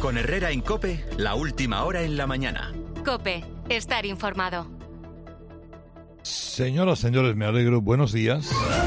Con Herrera en COPE, la última hora en la mañana. COPE, estar informado. Señoras, señores, me alegro. Buenos días.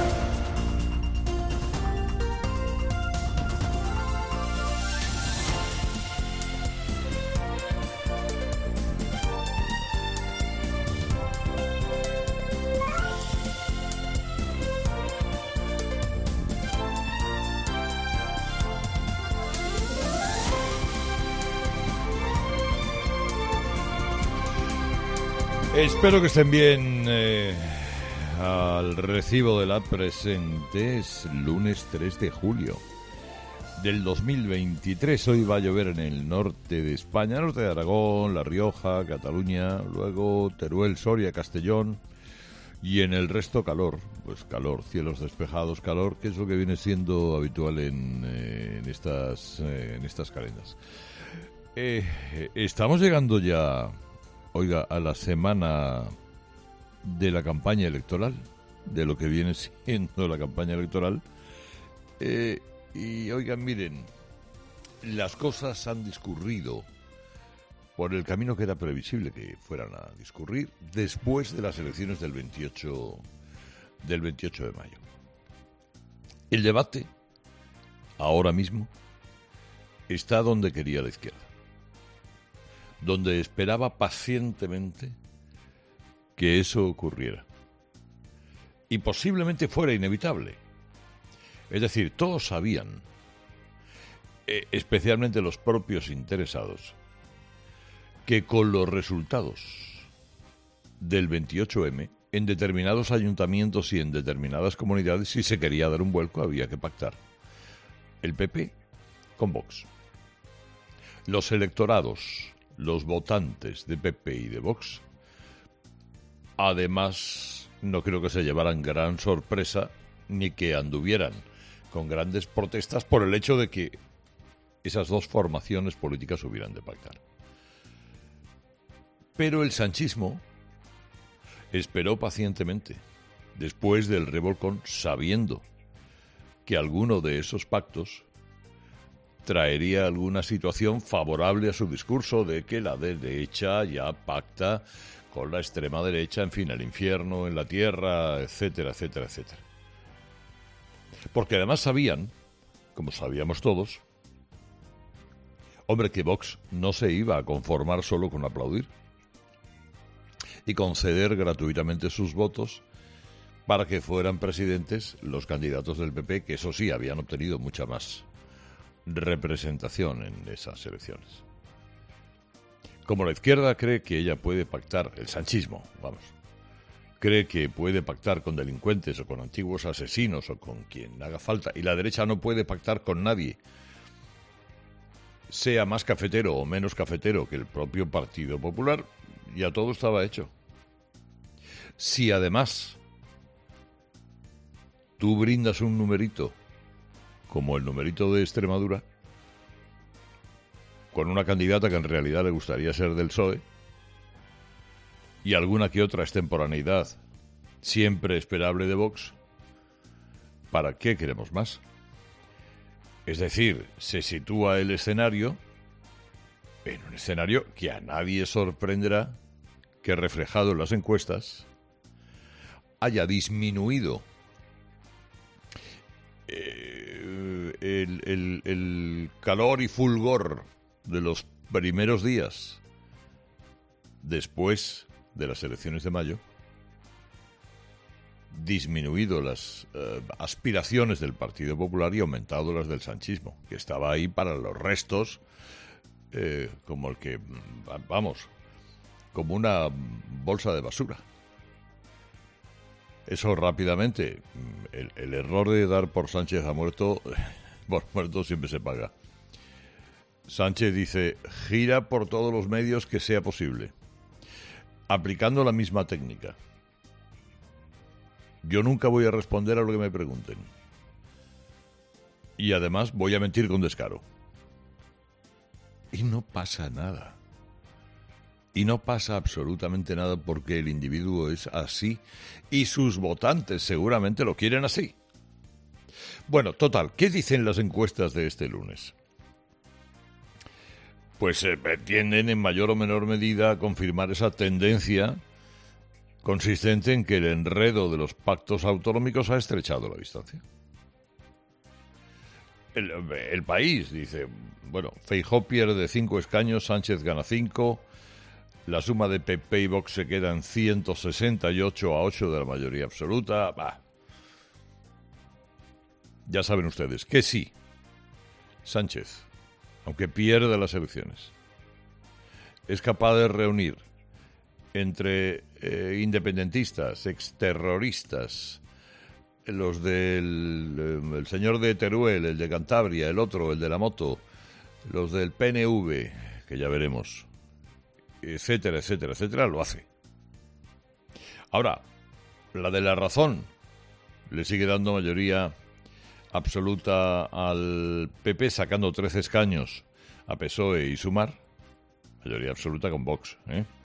Espero que estén bien al recibo de la presente. Es lunes 3 de julio del 2023. Hoy va a llover en el norte de España, norte de Aragón, La Rioja, Cataluña, luego Teruel, Soria, Castellón, y en el resto calor. Pues calor, cielos despejados, calor, que es lo que viene siendo habitual en estas calendas. Estamos llegando ya, oiga, a la semana de la campaña electoral, de lo que viene siendo la campaña electoral. Y oigan, miren, las cosas han discurrido por el camino que era previsible que fueran a discurrir después de las elecciones del 28 de mayo. El debate, ahora mismo, está donde quería la izquierda, donde esperaba pacientemente que eso ocurriera. Y posiblemente fuera inevitable. Es decir, todos sabían, especialmente los propios interesados, que con los resultados del 28M, en determinados ayuntamientos y en determinadas comunidades, si se quería dar un vuelco, había que pactar el PP con Vox. Los electorados, los votantes de PP y de Vox, además, no creo que se llevaran gran sorpresa ni que anduvieran con grandes protestas por el hecho de que esas dos formaciones políticas hubieran de pactar. Pero el sanchismo esperó pacientemente, después del revolcón, sabiendo que alguno de esos pactos traería alguna situación favorable a su discurso de que la derecha ya pacta con la extrema derecha, en fin, el infierno en la tierra, etcétera, etcétera, etcétera. Porque además sabían, como sabíamos todos, hombre, que Vox no se iba a conformar solo con aplaudir y conceder gratuitamente sus votos para que fueran presidentes los candidatos del PP, que eso sí, habían obtenido mucha más representación en esas elecciones. Como la izquierda cree que ella puede pactar, el sanchismo, vamos, cree que puede pactar con delincuentes o con antiguos asesinos o con quien haga falta, y la derecha no puede pactar con nadie, sea más cafetero o menos cafetero que el propio Partido Popular, ya todo estaba hecho. Si además tú brindas un numerito, como el numerito de Extremadura, con una candidata que en realidad le gustaría ser del PSOE, y alguna que otra extemporaneidad siempre esperable de Vox, ¿para qué queremos más? Es decir, se sitúa el escenario en un escenario que a nadie sorprenderá que, reflejado en las encuestas, haya disminuido el calor y fulgor de los primeros días después de las elecciones de mayo, disminuido las aspiraciones del Partido Popular y aumentado las del sanchismo, que estaba ahí para los restos, como el que, vamos, como una bolsa de basura. Eso rápidamente, el error de dar por Sánchez a muerto, por muerto siempre se paga. Sánchez dice, gira por todos los medios que sea posible, aplicando la misma técnica. Yo nunca voy a responder a lo que me pregunten. Y además voy a mentir con descaro. Y no pasa nada. Y no pasa absolutamente nada porque el individuo es así y sus votantes seguramente lo quieren así. Bueno, total, ¿qué dicen las encuestas de este lunes? pues tienden en mayor o menor medida a confirmar esa tendencia consistente en que el enredo de los pactos autonómicos ha estrechado la distancia. El País dice, bueno, Feijóo pierde 5 escaños, Sánchez gana 5, la suma de PP y Vox se queda en 168 a 8 de la mayoría absoluta. Bah. Ya saben ustedes que sí, Sánchez, aunque pierde las elecciones, es capaz de reunir entre independentistas, exterroristas, los del el señor de Teruel, el de Cantabria, el otro, el de la moto, los del PNV, que ya veremos, etcétera, etcétera, etcétera, lo hace. Ahora, la de La Razón le sigue dando mayoría absoluta al PP, sacando 13 escaños a PSOE y Sumar, mayoría absoluta con Vox,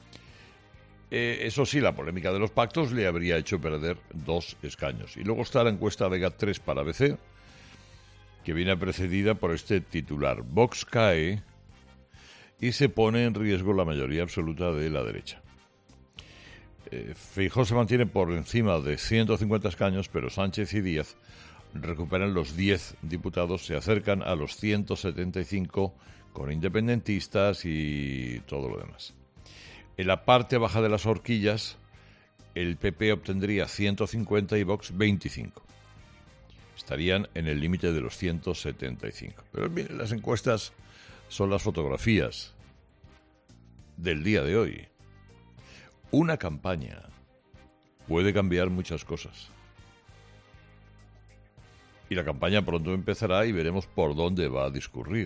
eso sí, la polémica de los pactos le habría hecho perder 2 escaños. Y luego está la encuesta Vega 3 para ABC, que viene precedida por este titular. Vox cae y se pone en riesgo la mayoría absoluta de la derecha. Feijóo se mantiene por encima de 150 escaños, pero Sánchez y Díaz recuperan los 10 diputados, se acercan a los 175 con independentistas y todo lo demás. En la parte baja de las horquillas, el PP obtendría 150 y Vox 25. Estarían en el límite de los 175. Pero miren, las encuestas son las fotografías del día de hoy. Una campaña puede cambiar muchas cosas. Y la campaña pronto empezará y veremos por dónde va a discurrir.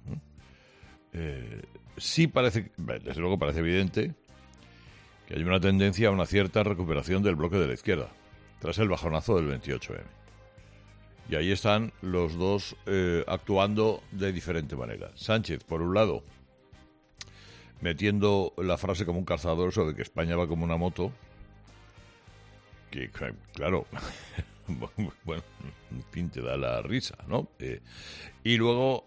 Sí parece, desde luego parece evidente que hay una tendencia a una cierta recuperación del bloque de la izquierda tras el bajonazo del 28M. Y ahí están los dos actuando de diferente manera. Sánchez, por un lado, metiendo la frase como un calzador, eso de que España va como una moto, que claro, bueno, en fin, te da la risa, ¿no? Y luego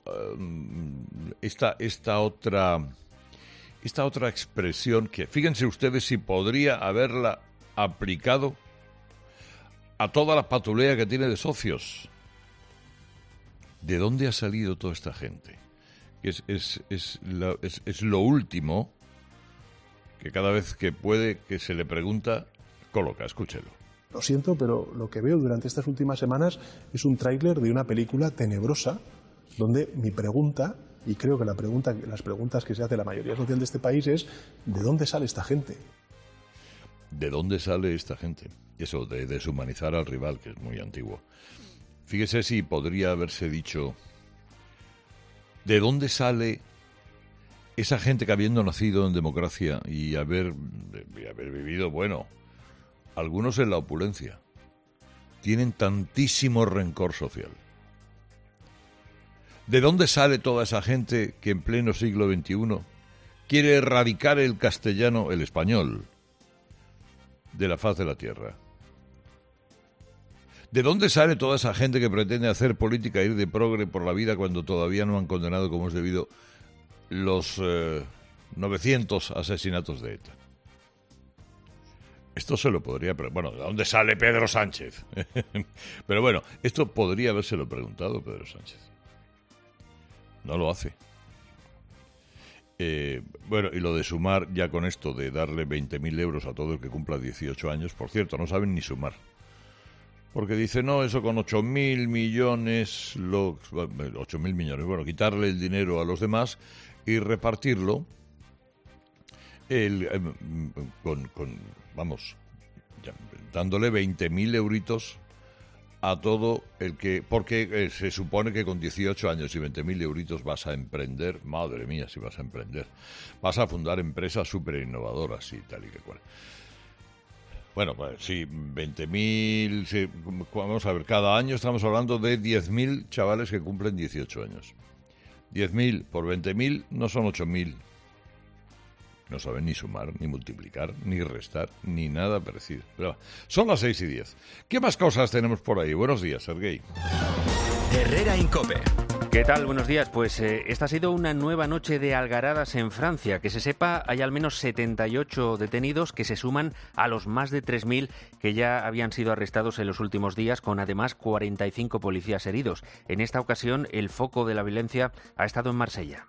esta otra expresión que, fíjense ustedes si podría haberla aplicado a toda la patulea que tiene de socios. ¿De dónde ha salido toda esta gente? Es lo último que cada vez que puede, que se le pregunta, coloca, escúchelo. Lo siento, pero lo que veo durante estas últimas semanas es un tráiler de una película tenebrosa, donde mi pregunta, y creo que las preguntas que se hace la mayoría social de este país es, ¿de dónde sale esta gente? ¿De dónde sale esta gente? Eso de deshumanizar al rival, que es muy antiguo. Fíjese si podría haberse dicho, ¿de dónde sale esa gente que habiendo nacido en democracia y haber vivido, bueno, algunos en la opulencia, tienen tantísimo rencor social? ¿De dónde sale toda esa gente que en pleno siglo XXI quiere erradicar el castellano, el español, de la faz de la tierra? ¿De dónde sale toda esa gente que pretende hacer política e ir de progre por la vida cuando todavía no han condenado como es debido los 900 asesinatos de ETA? Esto se lo podría... Bueno, ¿de dónde sale Pedro Sánchez? Pero bueno, esto podría habérselo preguntado Pedro Sánchez. No lo hace. Bueno, y lo de sumar ya con esto, de darle 20.000 euros a todo el que cumpla 18 años, por cierto, no saben ni sumar. Porque dice, no, eso con 8.000 millones, 8.000 millones, bueno, quitarle el dinero a los demás y repartirlo vamos, dándole 20.000 euritos a todo el que... Porque se supone que con 18 años y 20.000 euritos vas a emprender, madre mía, si vas a emprender, vas a fundar empresas súper innovadoras y tal y que cual. Bueno, pues sí, 20.000, sí, vamos a ver, cada año estamos hablando de 10.000 chavales que cumplen 18 años. 10.000 por 20.000 no son 8.000. No saben ni sumar, ni multiplicar, ni restar, ni nada parecido. Pero son las 6:10. ¿Qué más cosas tenemos por ahí? Buenos días, Serguei. Herrera en COPE. ¿Qué tal? Buenos días. Pues esta ha sido una nueva noche de algaradas en Francia. Que se sepa, hay al menos 78 detenidos que se suman a los más de 3.000 que ya habían sido arrestados en los últimos días, con además 45 policías heridos. En esta ocasión, el foco de la violencia ha estado en Marsella.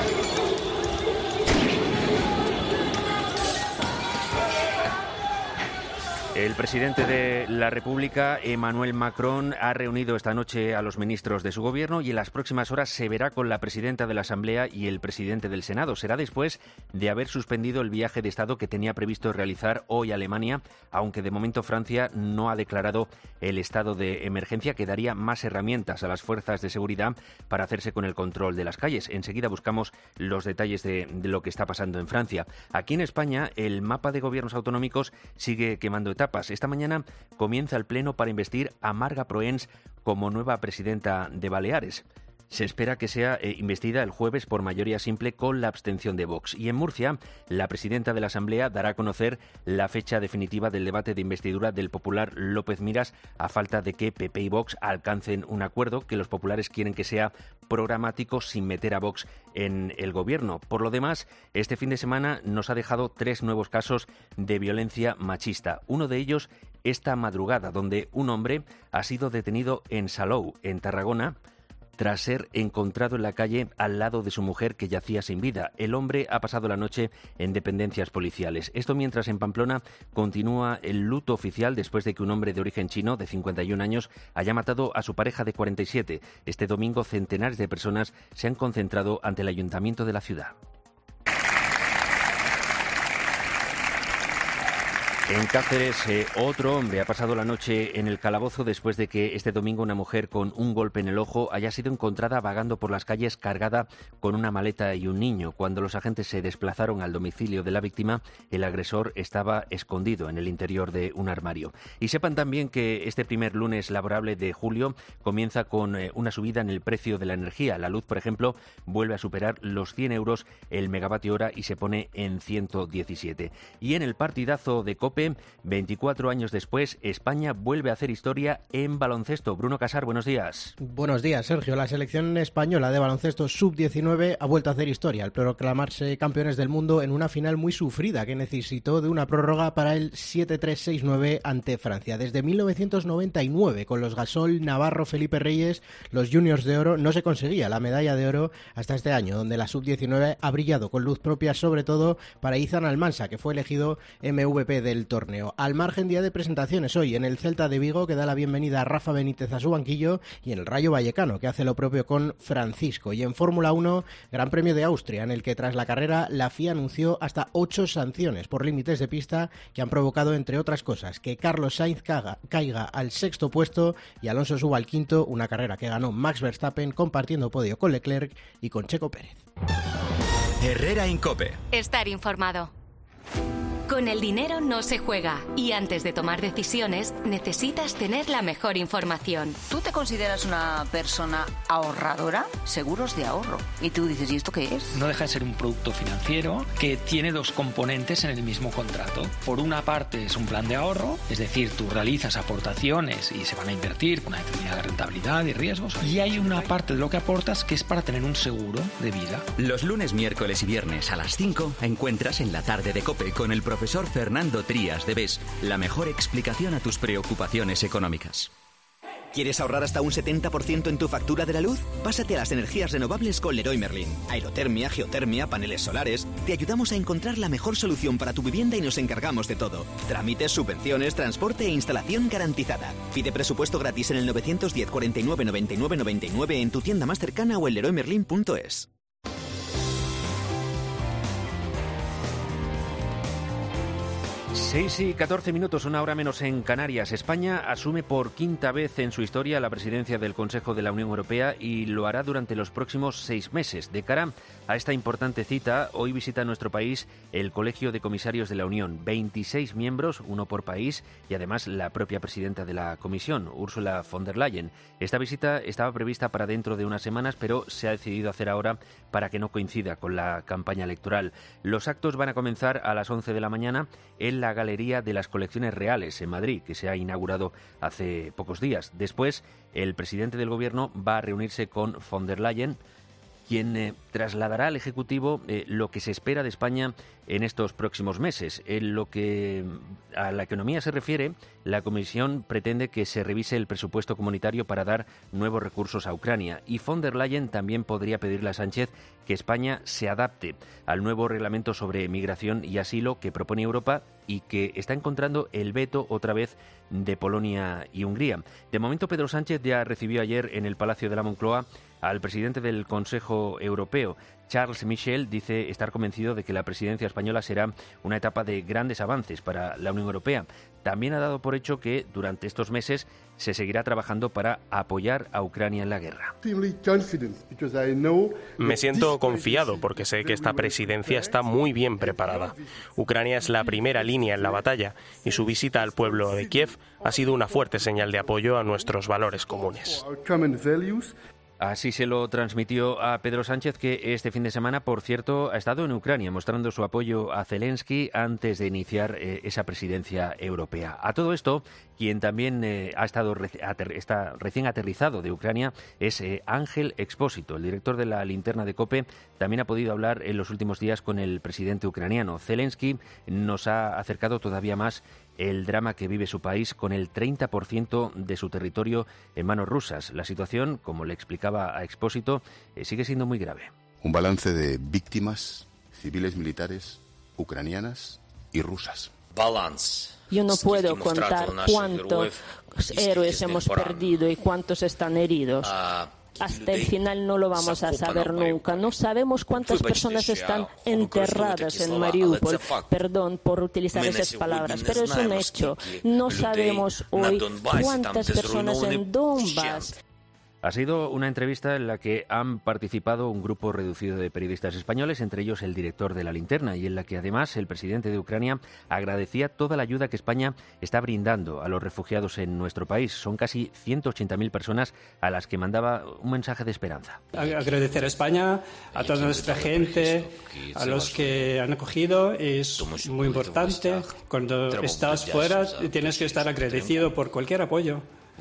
El presidente de la República, Emmanuel Macron, ha reunido esta noche a los ministros de su gobierno y en las próximas horas se verá con la presidenta de la Asamblea y el presidente del Senado. Será después de haber suspendido el viaje de Estado que tenía previsto realizar hoy a Alemania, aunque de momento Francia no ha declarado el estado de emergencia, que daría más herramientas a las fuerzas de seguridad para hacerse con el control de las calles. Enseguida buscamos los detalles de lo que está pasando en Francia. Aquí en España, el mapa de gobiernos autonómicos sigue quemando etapas. Esta mañana comienza el pleno para investir a Marga Proens como nueva presidenta de Baleares. Se espera que sea investida el jueves por mayoría simple con la abstención de Vox. Y en Murcia, la presidenta de la Asamblea dará a conocer la fecha definitiva del debate de investidura del popular López Miras, a falta de que PP y Vox alcancen un acuerdo que los populares quieren que sea programático sin meter a Vox en el gobierno. Por lo demás, este fin de semana nos ha dejado 3 nuevos casos de violencia machista. Uno de ellos esta madrugada, donde un hombre ha sido detenido en Salou, en Tarragona, tras ser encontrado en la calle al lado de su mujer que yacía sin vida. El hombre ha pasado la noche en dependencias policiales. Esto mientras en Pamplona continúa el luto oficial después de que un hombre de origen chino de 51 años haya matado a su pareja de 47. Este domingo centenares de personas se han concentrado ante el ayuntamiento de la ciudad. En Cáceres, otro hombre ha pasado la noche en el calabozo después de que este domingo una mujer con un golpe en el ojo haya sido encontrada vagando por las calles cargada con una maleta y un niño. Cuando los agentes se desplazaron al domicilio de la víctima, el agresor estaba escondido en el interior de un armario. Y sepan también que este primer lunes laborable de julio comienza con una subida en el precio de la energía. La luz, por ejemplo, vuelve a superar los 100 euros el megavatio hora y se pone en 117. Y en el partidazo de COPE, 24 años después, España vuelve a hacer historia en baloncesto. Bruno Casar, buenos días. Buenos días, Sergio. La selección española de baloncesto sub-19 ha vuelto a hacer historia al proclamarse campeones del mundo en una final muy sufrida que necesitó de una prórroga para el 7-3-6-9 ante Francia. Desde 1999, con los Gasol, Navarro, Felipe Reyes, los Juniors de Oro, no se conseguía la medalla de oro hasta este año, donde la sub-19 ha brillado con luz propia, sobre todo para Izan Almansa, que fue elegido MVP del torneo. Al margen, día de presentaciones hoy en el Celta de Vigo, que da la bienvenida a Rafa Benítez a su banquillo, y en el Rayo Vallecano, que hace lo propio con Francisco. Y en Fórmula 1, Gran Premio de Austria, en el que tras la carrera la FIA anunció hasta 8 sanciones por límites de pista que han provocado, entre otras cosas, que Carlos Sainz caiga al 6º puesto y Alonso suba al 5º, una carrera que ganó Max Verstappen compartiendo podio con Leclerc y con Checo Pérez. Herrera en COPE. Estar informado. Con el dinero no se juega y antes de tomar decisiones necesitas tener la mejor información. ¿Tú te consideras una persona ahorradora? Seguros de ahorro. Y tú dices, ¿y esto qué es? No deja de ser un producto financiero que tiene 2 componentes en el mismo contrato. Por una parte es un plan de ahorro, es decir, tú realizas aportaciones y se van a invertir con una determinada rentabilidad y riesgos. Y hay una parte de lo que aportas que es para tener un seguro de vida. Los lunes, miércoles y viernes a las 5 encuentras en la tarde de COPE con el profesor Fernando Trías de BES la mejor explicación a tus preocupaciones económicas. ¿Quieres ahorrar hasta un 70% en tu factura de la luz? Pásate a las energías renovables con Leroy Merlin. Aerotermia, geotermia, paneles solares. Te ayudamos a encontrar la mejor solución para tu vivienda y nos encargamos de todo. Trámites, subvenciones, transporte e instalación garantizada. Pide presupuesto gratis en el 910 49 99 99 en tu tienda más cercana o en leroymerlin.es. 6 y 14 minutos, una hora menos en Canarias. España asume por 5ª vez en su historia la presidencia del Consejo de la Unión Europea y lo hará durante los próximos 6 meses. De cara a esta importante cita, hoy visita nuestro país el Colegio de Comisarios de la Unión. 26 miembros, uno por país, y además la propia presidenta de la Comisión, Ursula von der Leyen. Esta visita estaba prevista para dentro de unas semanas, pero se ha decidido hacer ahora para que no coincida con la campaña electoral. Los actos van a comenzar a las 11 de la mañana en la la Galería de las Colecciones Reales en Madrid, que se ha inaugurado hace pocos días. Después, el presidente del Gobierno va a reunirse con von der Leyen, quien trasladará al Ejecutivo lo que se espera de España en estos próximos meses. En lo que a la economía se refiere, la Comisión pretende que se revise el presupuesto comunitario para dar nuevos recursos a Ucrania. Y von der Leyen también podría pedirle a Sánchez que España se adapte al nuevo reglamento sobre migración y asilo que propone Europa y que está encontrando el veto otra vez de Polonia y Hungría. De momento, Pedro Sánchez ya recibió ayer en el Palacio de la Moncloa al presidente del Consejo Europeo. Charles Michel dice estar convencido de que la presidencia española será una etapa de grandes avances para la Unión Europea. También ha dado por hecho que durante estos meses se seguirá trabajando para apoyar a Ucrania en la guerra. Me siento confiado porque sé que esta presidencia está muy bien preparada. Ucrania es la primera línea en la batalla y su visita al pueblo de Kiev ha sido una fuerte señal de apoyo a nuestros valores comunes. Así se lo transmitió a Pedro Sánchez, que este fin de semana, por cierto, ha estado en Ucrania mostrando su apoyo a Zelensky antes de iniciar esa presidencia europea. A todo esto, quien también está recién aterrizado de Ucrania es Ángel Expósito, el director de la Linterna de COPE. También ha podido hablar en los últimos días con el presidente ucraniano. Zelensky nos ha acercado todavía más el drama que vive su país con el 30% de su territorio en manos rusas. La situación, como le explicaba a Expósito, sigue siendo muy grave. Un balance de víctimas civiles militares ucranianas y rusas. Yo no puedo contar cuántos héroes hemos perdido y cuántos están heridos. Hasta el final no lo vamos a saber nunca. No sabemos cuántas personas están enterradas en Mariupol. Perdón por utilizar esas palabras, pero es un hecho. No sabemos hoy cuántas personas en Donbass. Ha sido una entrevista en la que han participado un grupo reducido de periodistas españoles, entre ellos el director de La Linterna, y en la que además el presidente de Ucrania agradecía toda la ayuda que España está brindando a los refugiados en nuestro país. Son casi 180.000 personas a las que mandaba un mensaje de esperanza. Agradecer a España, a toda nuestra gente, a los que han acogido, es muy importante. Cuando estás fuera tienes que estar agradecido por cualquier apoyo.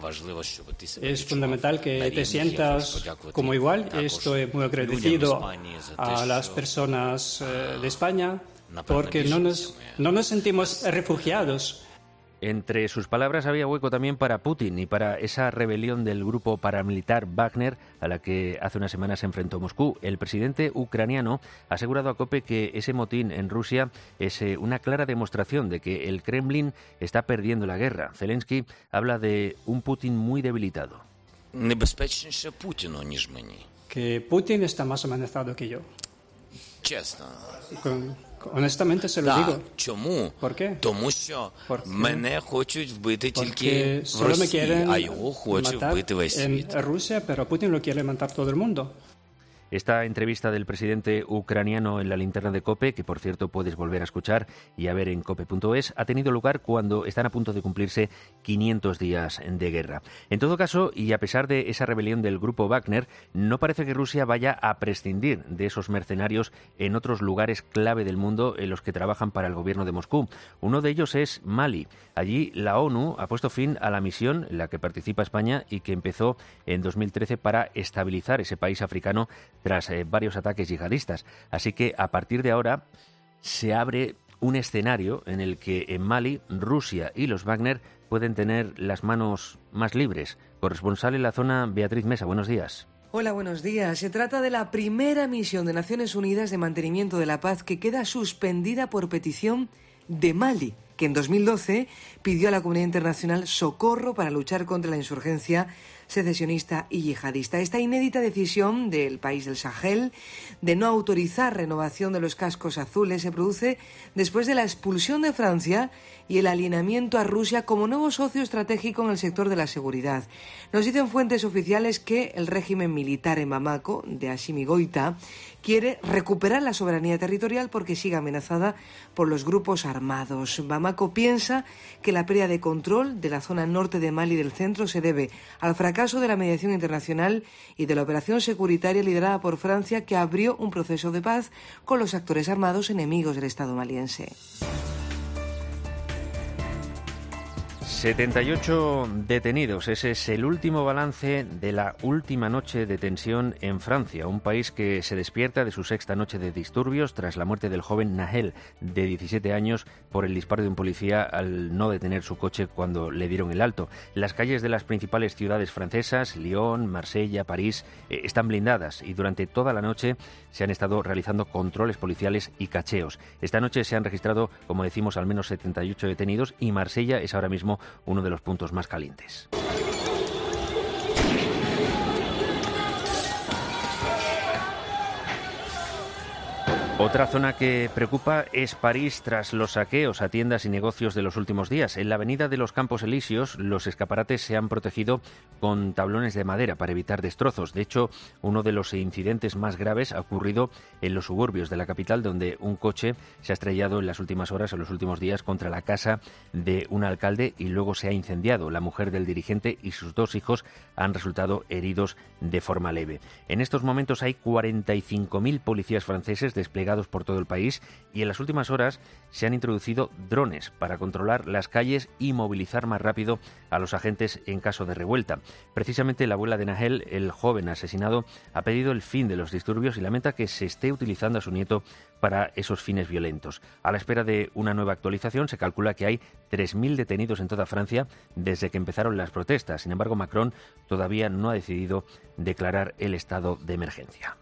Es fundamental que te sientas como igual. Estoy muy agradecido a las personas de España porque no nos sentimos refugiados. Entre sus palabras había hueco también para Putin y para esa rebelión del grupo paramilitar Wagner a la que hace unas semanas se enfrentó Moscú. El presidente ucraniano ha asegurado a COPE que ese motín en Rusia es una clara demostración de que el Kremlin está perdiendo la guerra. Zelensky habla de un Putin muy debilitado. Que Putin está más amenazado que yo. Honestamente se lo digo. ¿Por qué? Porque solo me quieren matar en Rusia, pero Putin lo quiere matar todo el mundo. Esta entrevista del presidente ucraniano en La Linterna de COPE, que por cierto puedes volver a escuchar y a ver en cope.es, ha tenido lugar cuando están a punto de cumplirse 500 días de guerra. En todo caso, y a pesar de esa rebelión del grupo Wagner, no parece que Rusia vaya a prescindir de esos mercenarios en otros lugares clave del mundo en los que trabajan para el gobierno de Moscú. Uno de ellos es Mali. Allí la ONU ha puesto fin a la misión en la que participa España y que empezó en 2013 para estabilizar ese país africano tras varios ataques yihadistas. Así que a partir de ahora se abre un escenario en el que en Mali, Rusia y los Wagner pueden tener las manos más libres. Corresponsal en la zona, Beatriz Mesa, buenos días. Hola, buenos días. Se trata de la primera misión de Naciones Unidas de mantenimiento de la paz que queda suspendida por petición de Mali, que en 2012 pidió a la comunidad internacional socorro para luchar contra la insurgencia secesionista y yihadista. Esta inédita decisión del país del Sahel de no autorizar renovación de los cascos azules se produce después de la expulsión de Francia y el alineamiento a Rusia como nuevo socio estratégico en el sector de la seguridad. Nos dicen fuentes oficiales que el régimen militar en Bamako, de Assimi Goïta, quiere recuperar la soberanía territorial porque sigue amenazada por los grupos armados. Bamako piensa que la pérdida de control de la zona norte de Mali y del centro se debe al fracaso de la mediación internacional y de la operación securitaria liderada por Francia, que abrió un proceso de paz con los actores armados enemigos del Estado maliense. 78 detenidos. Ese es el último balance de la última noche de tensión en Francia, un país que se despierta de su sexta noche de disturbios tras la muerte del joven Nahel, de 17 años, por el disparo de un policía al no detener su coche cuando le dieron el alto. Las calles de las principales ciudades francesas, Lyon, Marsella, París, están blindadas y durante toda la noche se han estado realizando controles policiales y cacheos. Esta noche se han registrado, como decimos, al menos 78 detenidos y Marsella es ahora mismo uno de los puntos más calientes. Otra zona que preocupa es París tras los saqueos a tiendas y negocios de los últimos días. En la avenida de los Campos Elíseos, los escaparates se han protegido con tablones de madera para evitar destrozos. De hecho, uno de los incidentes más graves ha ocurrido en los suburbios de la capital, donde un coche se ha estrellado en las últimas horas, en los últimos días, contra la casa de un alcalde y luego se ha incendiado. La mujer del dirigente y sus 2 hijos han resultado heridos de forma leve. En estos momentos hay 45.000 policías franceses desplegados por todo el país y en las últimas horas se han introducido drones para controlar las calles y movilizar más rápido a los agentes en caso de revuelta. Precisamente la abuela de Nahel, el joven asesinado, ha pedido el fin de los disturbios y lamenta que se esté utilizando a su nieto para esos fines violentos. A la espera de una nueva actualización, se calcula que hay 3.000 detenidos en toda Francia desde que empezaron las protestas. Sin embargo, Macron todavía no ha decidido declarar el estado de emergencia.